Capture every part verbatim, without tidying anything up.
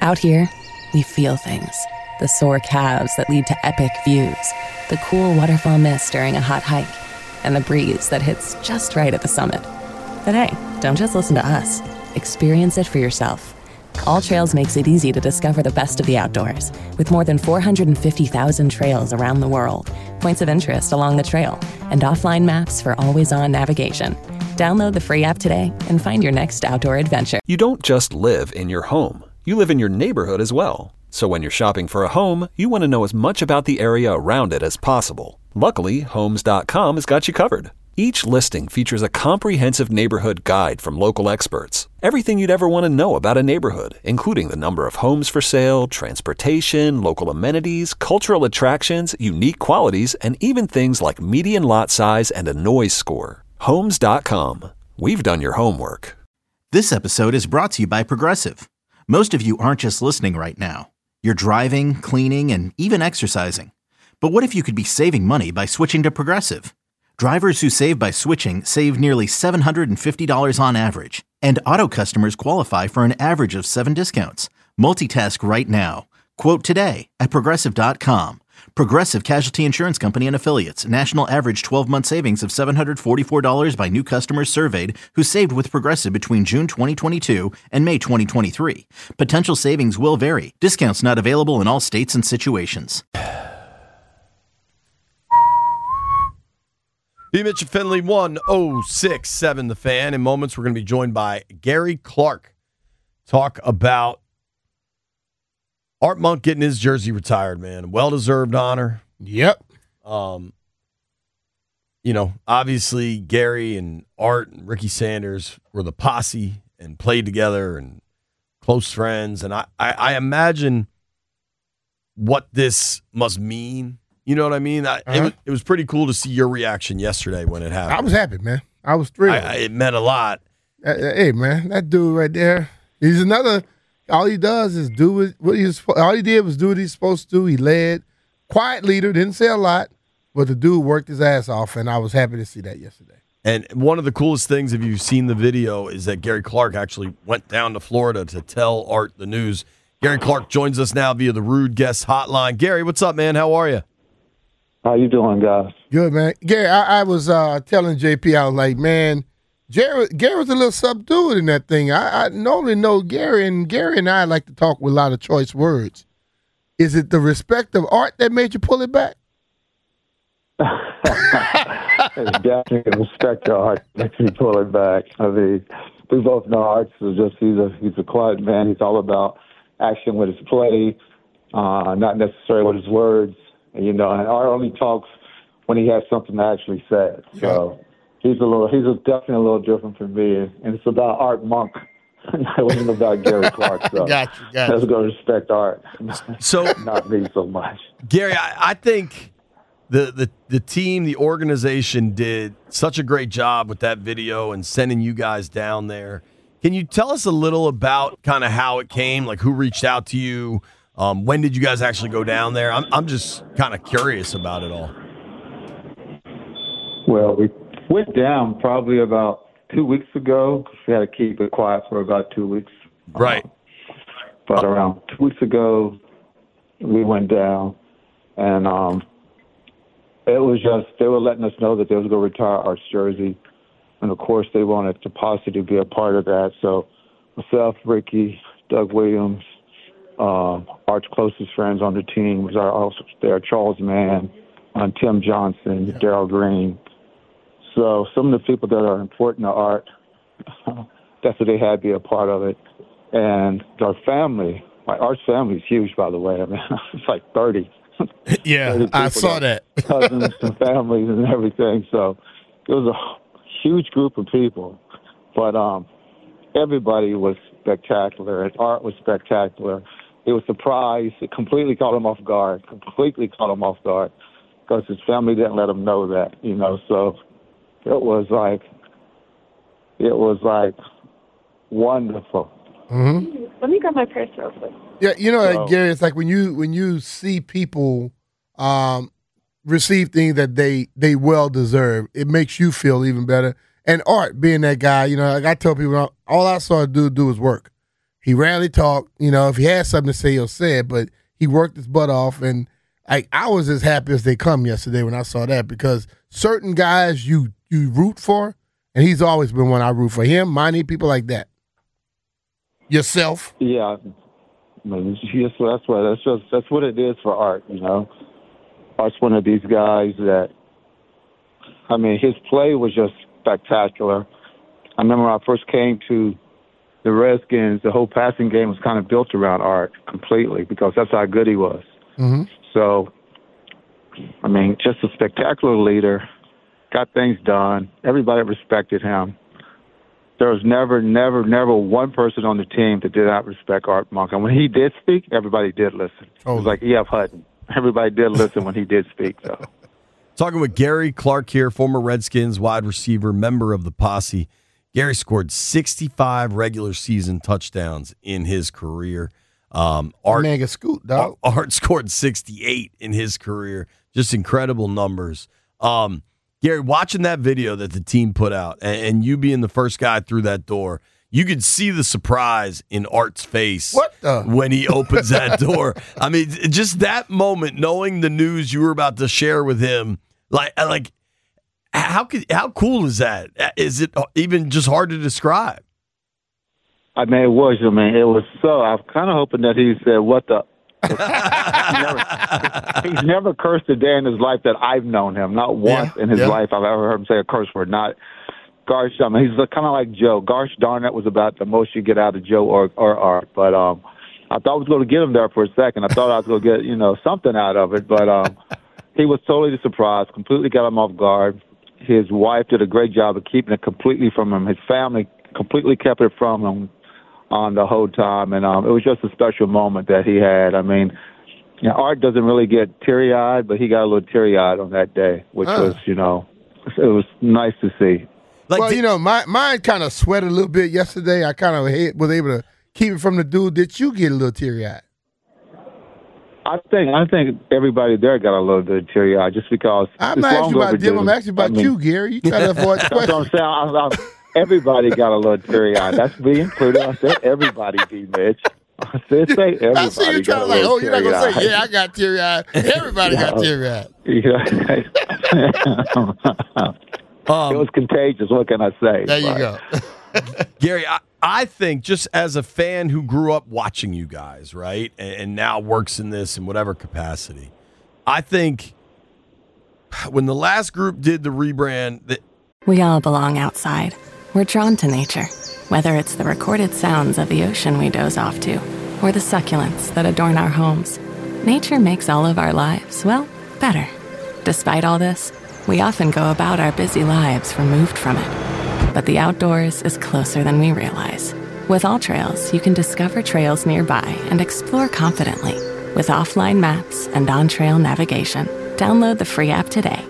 Out here, we feel things. The sore calves that lead to epic views, the cool waterfall mist during a hot hike, and the breeze that hits just right at the summit. But hey, don't just listen to us. Experience it for yourself. All Trails makes it easy to discover the best of the outdoors, with more than four hundred fifty thousand trails around the world, points of interest along the trail, and offline maps for always-on navigation. Download the free app today and find your next outdoor adventure. You don't just live in your home. You live in your neighborhood as well. So when you're shopping for a home, you want to know as much about the area around it as possible. Luckily, Homes dot com has got you covered. Each listing features a comprehensive neighborhood guide from local experts. Everything you'd ever want to know about a neighborhood, including the number of homes for sale, transportation, local amenities, cultural attractions, unique qualities, and even things like median lot size and a noise score. Homes dot com. We've done your homework. This episode is brought to you by Progressive. Most of you aren't just listening right now. You're driving, cleaning, and even exercising. But what if you could be saving money by switching to Progressive? Drivers who save by switching save nearly seven hundred fifty dollars on average, and auto customers qualify for an average of seven discounts. Multitask right now. Quote today at Progressive dot com. Progressive Casualty Insurance Company and Affiliates. National average twelve-month savings of seven hundred forty-four dollars by new customers surveyed who saved with Progressive between June twenty twenty-two and May twenty twenty-three. Potential savings will vary. Discounts not available in all states and situations. B. Mitch and Finley, one oh six point seven The Fan. In moments, we're going to be joined by Gary Clark. Talk about Art Monk getting his jersey retired, man. Well-deserved honor. Yep. Um, you know, obviously, Gary and Art and Ricky Sanders were the posse and played together and close friends. And I, I, I imagine what this must mean. You know what I mean? I, uh-huh. it, it was pretty cool to see your reaction yesterday when it happened. I was happy, man. I was thrilled. I, I, it meant a lot. Uh, hey, man, that dude right there, he's another, all he does is do what, what he was, all he did was do what he's supposed to do. He led. Quiet leader, didn't say a lot, but the dude worked his ass off, and I was happy to see that yesterday. And one of the coolest things, if you've seen the video, is that Gary Clark actually went down to Florida to tell Art the news. Gary Clark joins us now via the Rude Guest Hotline. Gary, what's up, man? How are you? How you doing, guys? Good, man. Gary, I, I was uh, telling J P, I was like, man, Gary, Gary was a little subdued in that thing. I, I normally know Gary, and Gary and I like to talk with a lot of choice words. Is it the respect of Art that made you pull it back? It's definitely the respect of Art that makes me pull it back. I mean, we both know Art is just, he's a, he's a quiet man. He's all about action with his play, uh, not necessarily with his words. You know, and Art only talks when he has something to actually say. So yeah. he's a little, he's a, definitely a little different from me, and it's about Art Monk. It wasn't about Gary Clark. So gotcha, gotcha. Let's go respect Art. So not me so much. Gary, I, I think the, the the team, the organization did such a great job with that video and sending you guys down there. Can you tell us a little about kind of how it came, like who reached out to you? Um, when did you guys actually go down there? I'm I'm just kind of curious about it all. Well, we went down probably about two weeks ago because we had to keep it quiet for about two weeks. Right. Um, but around two weeks ago, we went down, and um, it was just, they were letting us know that they was going to retire Art's jersey. And, of course, they wanted the posse to be a part of that. So myself, Ricky, Doug Williams, Um, Art's closest friends on the team was our also there, Charles Mann, um, Tim Johnson, yeah. Darryl Green. So some of the people that are important to Art, that's what they had to be a part of it. And our family, my Art's family is huge, by the way. I mean, it's like thirty. Yeah, thirty I saw that. Cousins and families and everything. So it was a huge group of people. But um, everybody was spectacular, and Art was spectacular. It was a surprise. It completely caught him off guard, completely caught him off guard because his family didn't let him know that, you know. So it was like, it was like wonderful. Mm-hmm. Let me grab my purse real quick. Yeah, you know, So, Gary, it's like when you when you see people um, receive things that they they well deserve, it makes you feel even better. And Art being that guy, you know, like I tell people, all I saw a dude do was work. He rarely talked. You know, if he had something to say, he'll say it, but he worked his butt off. And I, I was as happy as they come yesterday when I saw that, because certain guys you you root for, and he's always been one I root for. Him, Monty, people like that. Yourself. Yeah. I mean, that's what that's what that's just that's what it is for Art. You know, Art's one of these guys that, I mean, his play was just spectacular. I remember when I first came to the Redskins, the whole passing game was kind of built around Art completely, because that's how good he was. Mm-hmm. So, I mean, just a spectacular leader, got things done. Everybody respected him. There was never, never, never one person on the team that did not respect Art Monk. And when he did speak, everybody did listen. Oh. It was like E F. Hutton. Everybody did listen when he did speak, though. Talking with Gary Clark here, former Redskins wide receiver, member of the Posse. Gary scored sixty-five regular season touchdowns in his career. Um, Art, Mega scoot, dog. Art scored sixty-eight in his career. Just incredible numbers. Um, Gary, watching that video that the team put out, and, and you being the first guy through that door, you could see the surprise in Art's face what the? when he opens that door. I mean, just that moment, knowing the news you were about to share with him, like, like how could, how cool is that? Is it even just hard to describe? I mean, it was. I mean, it was so. I'm kind of hoping that he said, "What the." he's, never, he's never cursed a day in his life that I've known him. Not once yeah, in his yeah. life I've ever heard him say a curse word. Not gosh, I mean, he's kind of like Joe. Gosh darn, that was about the most you get out of Joe or or Art. But um, I thought I was going to get him there for a second. I thought I was going to get you know something out of it. But um, he was totally surprised. Completely got him off guard. His wife did a great job of keeping it completely from him. His family completely kept it from him on the whole time, and um, it was just a special moment that he had. I mean, you know, Art doesn't really get teary-eyed, but he got a little teary-eyed on that day, which uh. was, you know, it was nice to see. Like, well, you know, my, mine kind of sweated a little bit yesterday. I kind of was able to keep it from the dude. Did you get a little teary-eyed? I think I think everybody there got a little bit teary-eyed just because. I'm not asking about Jim. I'm asking about I mean, you, Gary. You try to avoid the question. That's what I'm saying. I, I, everybody got a little teary-eyed. That's me included. I said everybody, D. Mitch. I said say everybody. I see you trying to like, oh, you're not gonna say, yeah, I got teary-eyed. Everybody got teary-eyed. Yeah. um, it was contagious. What can I say? There you go. Gary, I, I think just as a fan who grew up watching you guys, right, and, and now works in this in whatever capacity, I think when the last group did the rebrand, that we all belong outside. We're drawn to nature, whether it's the recorded sounds of the ocean we doze off to, or the succulents that adorn our homes. Nature makes all of our lives, well, better. Despite all this, we often go about our busy lives removed from it. But the outdoors is closer than we realize. With AllTrails, you can discover trails nearby and explore confidently with offline maps and on-trail navigation. Download the free app today.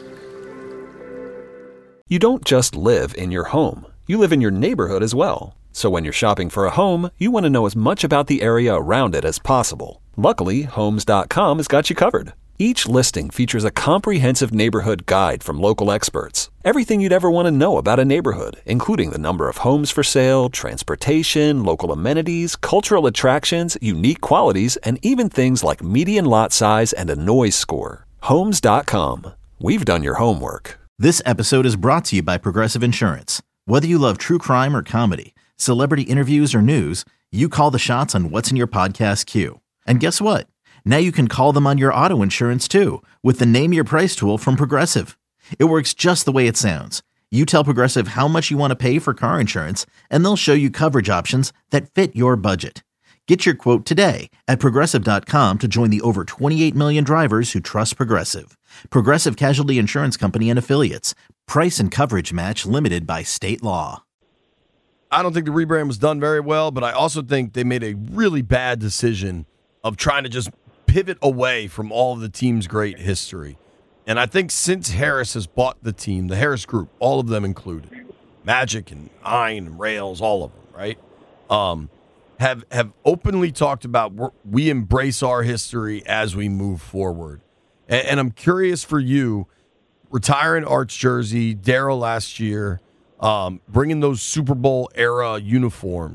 You don't just live in your home. You live in your neighborhood as well. So when you're shopping for a home, you want to know as much about the area around it as possible. Luckily, Homes dot com has got you covered. Each listing features a comprehensive neighborhood guide from local experts. Everything you'd ever want to know about a neighborhood, including the number of homes for sale, transportation, local amenities, cultural attractions, unique qualities, and even things like median lot size and a noise score. Homes dot com. We've done your homework. This episode is brought to you by Progressive Insurance. Whether you love true crime or comedy, celebrity interviews or news, you call the shots on what's in your podcast queue. And guess what? Now you can call them on your auto insurance too with the Name Your Price tool from Progressive. It works just the way it sounds. You tell Progressive how much you want to pay for car insurance, and they'll show you coverage options that fit your budget. Get your quote today at Progressive dot com to join the over twenty-eight million drivers who trust Progressive. Progressive Casualty Insurance Company and Affiliates. Price and coverage match limited by state law. I don't think the rebrand was done very well, but I also think they made a really bad decision of trying to just pivot away from all of the team's great history. And I think since Harris has bought the team, the Harris Group, all of them included, Magic and Ein and Rails, all of them, right, um, have have openly talked about we embrace our history as we move forward. And, and I'm curious for you, retiring Art's jersey, Darryl last year, um, bringing those Super Bowl era uniforms,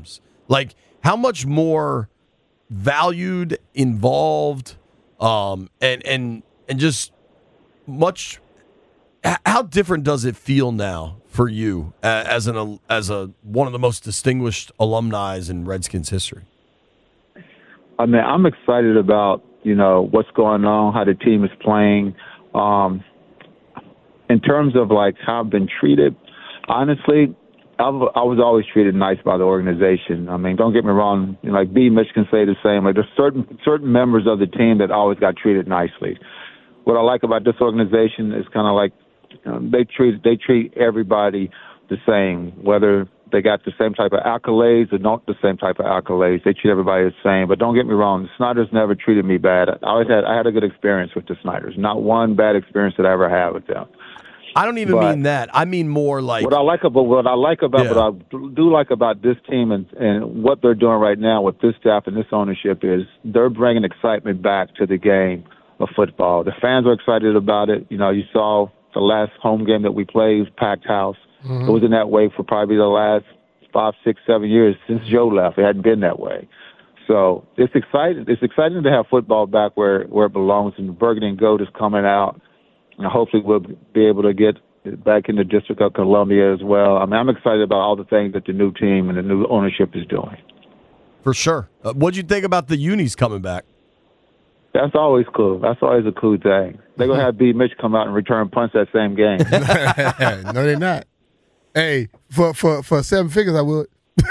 Like, how much more valued, involved, um, and and and just much. How different does it feel now for you as an as a one of the most distinguished alumni in Redskins history? I mean, I'm excited about, you know, what's going on, how the team is playing. Um, in terms of, like, how I've been treated, honestly, I've, I was always treated nice by the organization. I mean, don't get me wrong. You know, like, B. Mitch can say the same. Like, there's certain certain members of the team that always got treated nicely. What I like about this organization is kind of like, you know, they treat they treat everybody the same, whether they got the same type of accolades or not the same type of accolades. They treat everybody the same. But don't get me wrong, the Snyders never treated me bad. I always had I had a good experience with the Snyders. Not one bad experience that I ever had with them. I don't even but mean that. I mean more like what I like about what I like about yeah. what I do like about this team and, and what they're doing right now with this staff and this ownership is they're bringing excitement back to the game of football. The fans are excited about it. You know, you saw the last home game that we played was packed house. Mm-hmm. It was in that way for probably the last five, six, seven years since Joe left. It hadn't been that way. So it's exciting. It's exciting to have football back where, where it belongs. And the Burgundy and Gold is coming out. And hopefully we'll be able to get back in the District of Columbia as well. I mean, I'm excited about all the things that the new team and the new ownership is doing. For sure. Uh, what'd you think about the unis coming back? That's always cool. That's always a cool thing. They're going to have B. Mitch come out and return punts that same game. No, they're not. Hey, for, for, for seven figures, I would.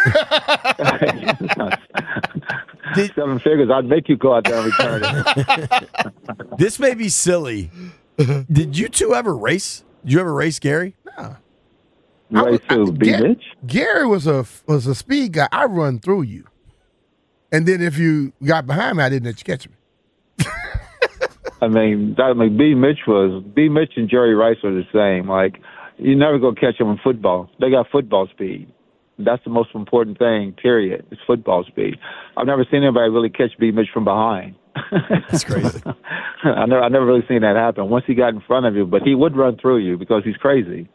Seven figures, I'd make you go out there and return it. This may be silly. Did you two ever race? Did you ever race Gary? No. Race who? B. Gary, Mitch? Gary was a was a speed guy. I run through you. And then if you got behind me, I didn't let you catch me. I mean, that, I mean, B. Mitch was B. Mitch and Jerry Rice are the same. Like, you never go catch them in football. They got football speed. That's the most important thing. Period. It's football speed. I've never seen anybody really catch B. Mitch from behind. That's crazy. I never, I never really seen that happen. Once he got in front of you, but he would run through you because he's crazy.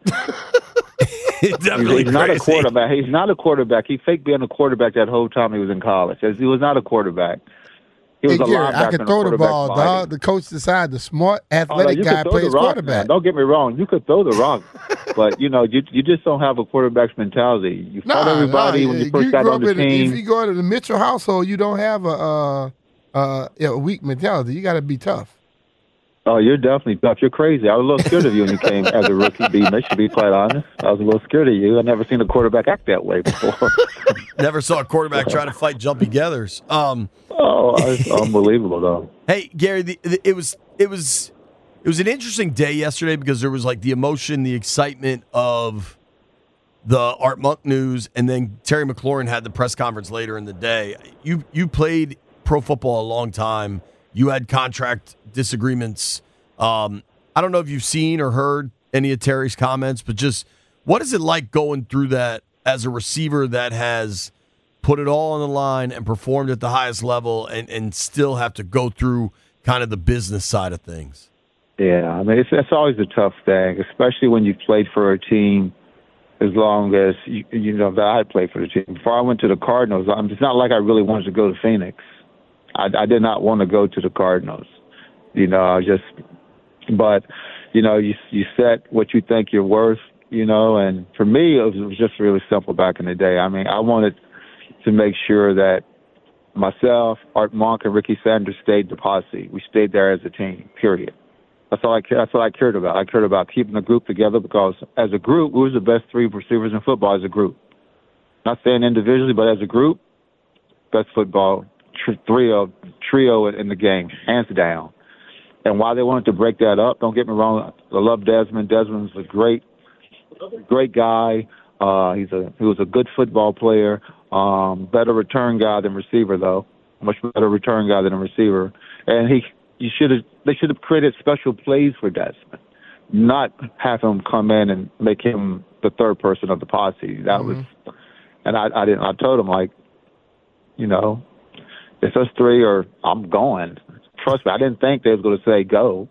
he's definitely he's, he's not crazy. a quarterback. He's not a quarterback. He faked being a quarterback that whole time he was in college. He was not a quarterback. He was hey, a Gary, linebacker. I can throw the ball, body. dog. The coach decided the smart, athletic oh, no, guy plays rock, quarterback. Man. Don't get me wrong. You could throw the rock, but, you know, you you just don't have a quarterback's mentality. You nah, fought everybody nah, when you you first got on the in, team. If you go to the Mitchell household, you don't have a, uh, uh, a weak mentality. You got to be tough. Oh, you're definitely tough. You're crazy. I was a little scared of you when you came as a rookie, B. Mitch, to be quite honest. I was a little scared of you. I've never seen a quarterback act that way before. Never saw a quarterback try to fight jumpy gathers. Um, oh, it's unbelievable, though. Hey, Gary, the, the, it was it was it was an interesting day yesterday because there was like the emotion, the excitement of the Art Monk news, and then Terry McLaurin had the press conference later in the day. You you played pro football a long time. You had contract disagreements. Um, I don't know if you've seen or heard any of Terry's comments, but just what is it like going through that as a receiver that has put it all on the line and performed at the highest level and, and still have to go through kind of the business side of things? Yeah, I mean, it's, it's always a tough thing, especially when you've played for a team as long as, you, you know, that I played for the team. Before I went to the Cardinals, I'm, it's not like I really wanted to go to Phoenix. I, I did not want to go to the Cardinals. You know, I just, but, you know, you you set what you think you're worth, you know, and for me, it was, it was just really simple back in the day. I mean, I wanted to make sure that myself, Art Monk, and Ricky Sanders stayed the posse. We stayed there as a team, period. That's all I That's what I cared about. I cared about keeping the group together because as a group, we were the best three receivers in football as a group. Not saying individually, but as a group, best football tr- trio, trio in the game, hands down. And why they wanted to break that up, don't get me wrong, I love Desmond. Desmond's a great, great guy. Uh, he's a he was a good football player. Um, better return guy than receiver, though. Much better return guy than a receiver. And he, you should have, they should have created special plays for Desmond, not have him come in and make him the third person of the posse. That mm-hmm. was, and I, I didn't. I told him, like, you know, it's us three or I'm going. Trust me, I didn't think they was going to say go.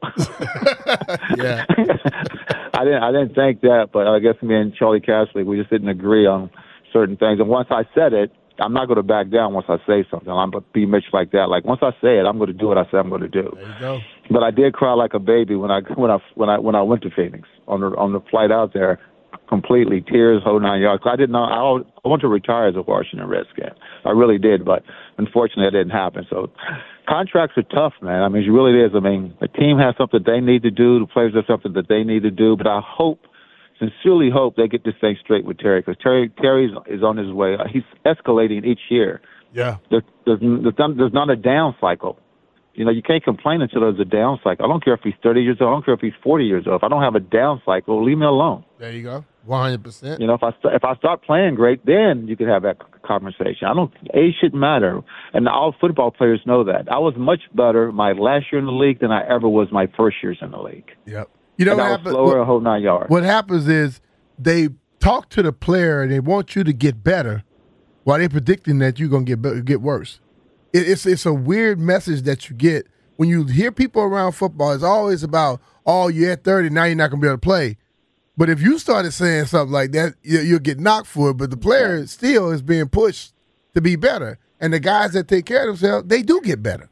Yeah, I didn't. I didn't think that, but I guess me and Charlie Castley, we just didn't agree on certain things. And once I said it, I'm not going to back down once I say something. I'm going to be Mitch like that. Like once I say it, I'm going to do what I say I'm going to do. There you go. But I did cry like a baby when I when I when I when I went to Phoenix on the on the flight out there. Completely tears, whole nine yards. I didn't know. I, I want to retire as a Washington Redskin. I really did, but unfortunately, it didn't happen. So, contracts are tough, man. I mean, it really is. I mean, the team has something they need to do. The players have something that they need to do. But I hope, sincerely hope, they get this thing straight with Terry because Terry Terry is on his way. He's escalating each year. Yeah. There, there's there's not, there's not a down cycle. You know, you can't complain until there's a down cycle. I don't care if he's thirty years old. I don't care if he's forty years old. If I don't have a down cycle, leave me alone. There you go. one hundred percent. You know, if I st- if I start playing great, then you could have that conversation. I don't. Age shouldn't matter, and all football players know that. I was much better my last year in the league than I ever was my first years in the league. Yep. You know and what I was happens? slower What, a whole nine yards. what happens is they talk to the player and they want you to get better, while they're predicting that you're gonna get be- get worse. It, it's it's a weird message that you get when you hear people around football. It's always about, oh, you're at thirty, now you're not gonna be able to play. But if you started saying something like that, you, you'll get knocked for it. But the player still is being pushed to be better. And the guys that take care of themselves, they do get better.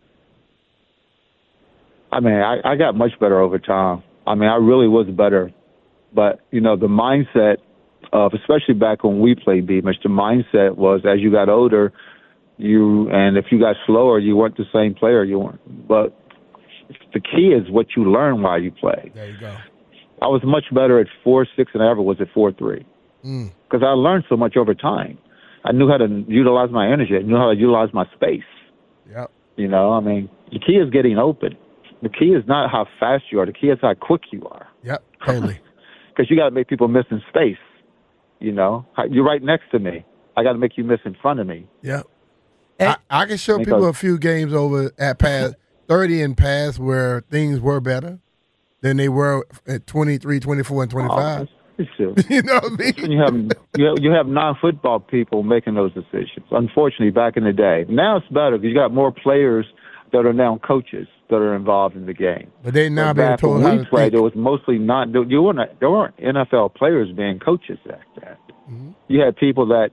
I mean, I, I got much better over time. I mean, I really was better. But, you know, the mindset of, especially back when we played B-Mitch, the mindset was as you got older, you, and if you got slower, you weren't the same player you weren't. But the key is what you learn while you play. There you go. I was much better at four six than I ever was at four three Mm. because I learned so much over time. I knew how to utilize my energy. I knew how to utilize my space. Yep. You know, I mean, the key is getting open. The key is not how fast you are. The key is how quick you are. Yep. Totally. Because you got to make people miss in space. You know, you're right next to me. I got to make you miss in front of me. Yep. I, I can show Because- people a few games over at past thirty and past where things were better than they were at twenty-three, twenty-four, and twenty-five. Oh, it's true. You know what I mean? And you have you have, you have non-football people making those decisions. Unfortunately, back in the day, now it's better because you got more players that are now coaches that are involved in the game. But they now But being back told when how we to played, think. there was mostly not. You weren't. There weren't N F L players being coaches back then. Mm-hmm. You had people that.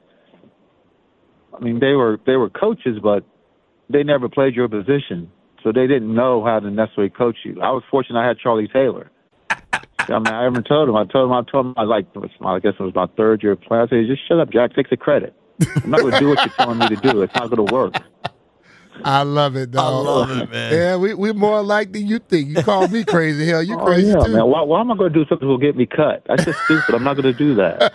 I mean, they were they were coaches, but they never played your position, so they didn't know how to necessarily coach you. I was fortunate I had Charlie Taylor. I mean, I even told him. I told him. I told him. I like. I guess it was my third year playing. I said, "Just shut up, Jack. Take the credit. I'm not going to do what you're telling me to do. It's not going to work." I love it, dog. I love it, man. Yeah, we we more alike than you think. You call me crazy. Hell, you Oh, crazy yeah, too. man. Why, why am I going to do something that will get me cut? That's just stupid. I'm not going to do that.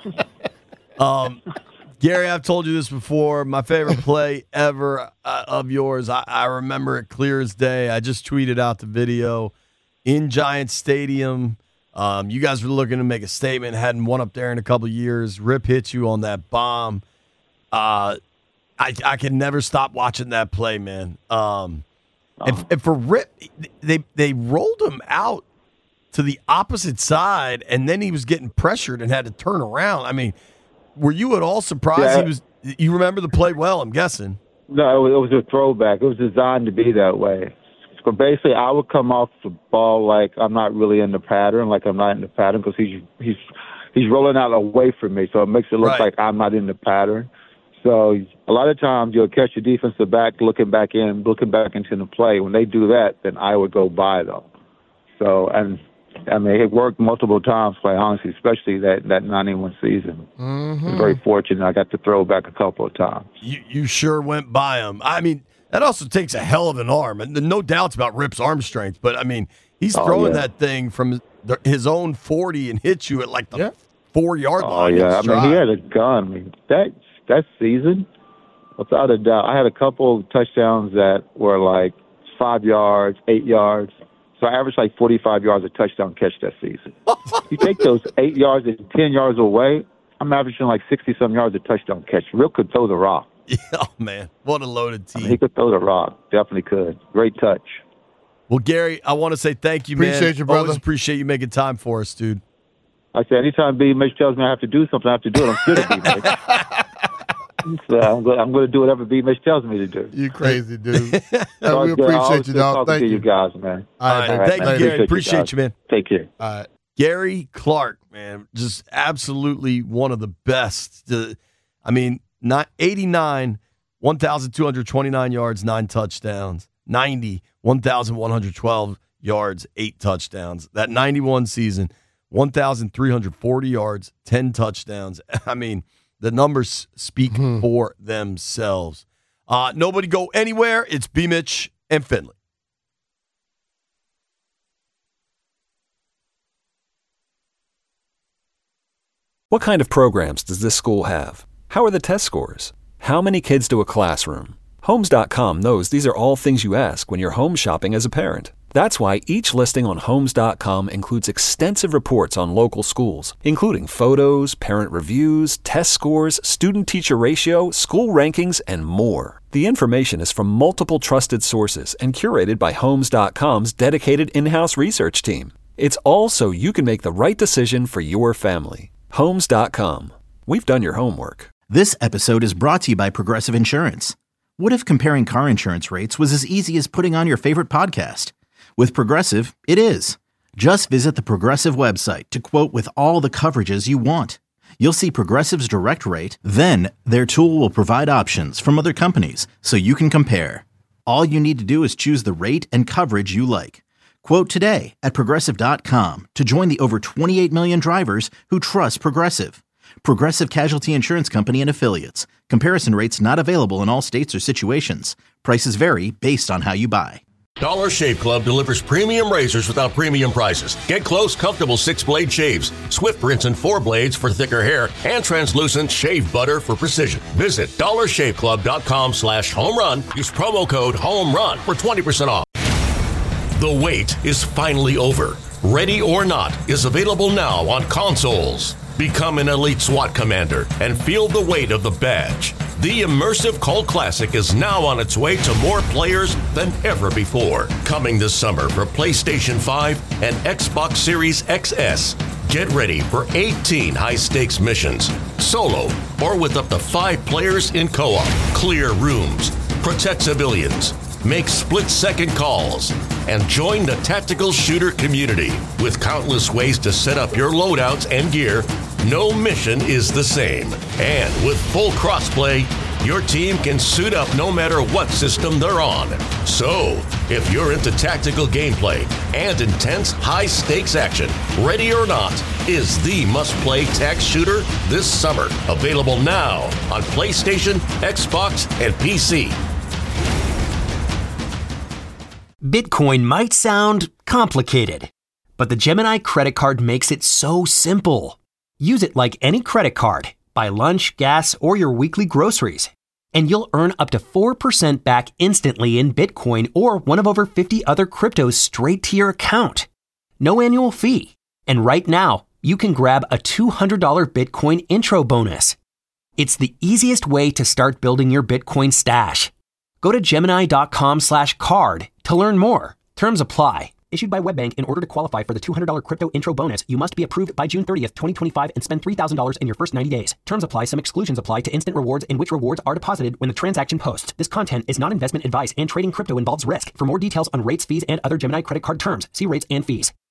Um, Gary, I've told you this before. My favorite play ever uh, of yours, I, I remember it clear as day. I just tweeted out the video in Giant Stadium. Um, you guys were looking to make a statement, hadn't won up there in a couple of years. Rip hit you on that bomb. Uh, I, I can never stop watching that play, man. Um, and, and for Rip, they they rolled him out to the opposite side, and then he was getting pressured and had to turn around. I mean, were you at all surprised Yeah. he was? You remember the play well, I'm guessing. No, it was, it was a throwback. It was designed to be that way. So basically, I would come off the ball like I'm not really in the pattern, like I'm not in the pattern, because he's he's he's rolling out away from me, so it makes it look Right. like I'm not in the pattern. So a lot of times you'll catch your defensive back looking back in, looking back into the play. When they do that, then I would go by them. So and I mean it worked multiple times, quite honestly, especially that that ninety-one season. Mm-hmm. I was very fortunate. I got to throw back a couple of times. You you sure went by him. I mean, that also takes a hell of an arm, and no doubts about Rip's arm strength. But I mean, he's Oh, throwing yeah. that thing from the, his own forty and hits you at like the Yeah. four yard Oh line. yeah, I in mean he stride. had a gun. I mean that that season, without a doubt, I had a couple touchdowns that were like five yards, eight yards. So I averaged like forty-five yards a touchdown catch that season. You take those eight yards and ten yards away, I'm averaging like sixty-some yards a touchdown catch. Rip could throw the rock. Yeah, oh man, what a loaded I team. mean, he could throw the rock. Definitely could. Great touch. Well, Gary, I want to say thank you, man. Appreciate you, brother. Always appreciate you making time for us, dude. I said, anytime B. Mitch tells me I have to do something, I have to do it. I'm good at B. Mitch. So I'm going I'm to do whatever B. Mitch tells me to do. You crazy, dude. So we it's good. I appreciate always you, good dog. talking Thank to you. you guys, man. All All right, right, man. thank you, Appreciate Gary. you Appreciate guys. you, man. Take care. All right. Gary Clark, man, just absolutely one of the best. To, I mean, eighty-nine, one thousand two hundred twenty-nine yards, nine touchdowns. ninety, one thousand one hundred twelve yards, eight touchdowns. That ninety-one season, one thousand three hundred forty yards, ten touchdowns. I mean, the numbers speak mm-hmm. for themselves. Uh, nobody go anywhere. It's B-Mitch and Finley. What kind of programs does this school have? How are the test scores? How many kids do a classroom? Homes dot com knows these are all things you ask when you're home shopping as a parent. That's why each listing on Homes dot com includes extensive reports on local schools, including photos, parent reviews, test scores, student-teacher ratio, school rankings, and more. The information is from multiple trusted sources and curated by Homes dot com's dedicated in-house research team. It's all so you can make the right decision for your family. Homes dot com. We've done your homework. This episode is brought to you by Progressive Insurance. What if comparing car insurance rates was as easy as putting on your favorite podcast? With Progressive, it is. Just visit the Progressive website to quote with all the coverages you want. You'll see Progressive's direct rate, then their tool will provide options from other companies so you can compare. All you need to do is choose the rate and coverage you like. Quote today at Progressive dot com to join the over twenty-eight million drivers who trust Progressive. Progressive Casualty Insurance Company and Affiliates. Comparison rates not available in all states or situations. Prices vary based on how you buy. Dollar Shave Club delivers premium razors without premium prices. Get close, comfortable six-blade shaves, swift rinse and four blades for thicker hair, and translucent shave butter for precision. Visit dollar shave club dot com slash home run. Use promo code HOMERUN for twenty percent off. The wait is finally over. Ready or Not is available now on consoles. Become an elite SWAT commander and feel the weight of the badge. The immersive cult classic is now on its way to more players than ever before. Coming this summer for PlayStation five and Xbox Series X S. Get ready for eighteen high-stakes missions, solo or with up to five players in co-op. Clear rooms, protect civilians, make split-second calls, and join the tactical shooter community. With countless ways to set up your loadouts and gear, no mission is the same. And with full crossplay, your team can suit up no matter what system they're on. So, if you're into tactical gameplay and intense high-stakes action, Ready or Not is the must-play tac shooter this summer. Available now on PlayStation, Xbox, and P C. Bitcoin might sound complicated, but the Gemini credit card makes it so simple. Use it like any credit card. Buy lunch, gas, or your weekly groceries, and you'll earn up to four percent back instantly in Bitcoin or one of over fifty other cryptos straight to your account. No annual fee. And right now, you can grab a two hundred dollars Bitcoin intro bonus. It's the easiest way to start building your Bitcoin stash. Go to Gemini dot com slash card to learn more. Terms apply. Issued by WebBank. In order to qualify for the two hundred dollars crypto intro bonus, you must be approved by June thirtieth, twenty twenty-five and spend three thousand dollars in your first ninety days. Terms apply. Some exclusions apply to instant rewards in which rewards are deposited when the transaction posts. This content is not investment advice and trading crypto involves risk. For more details on rates, fees, and other Gemini credit card terms, see rates and fees.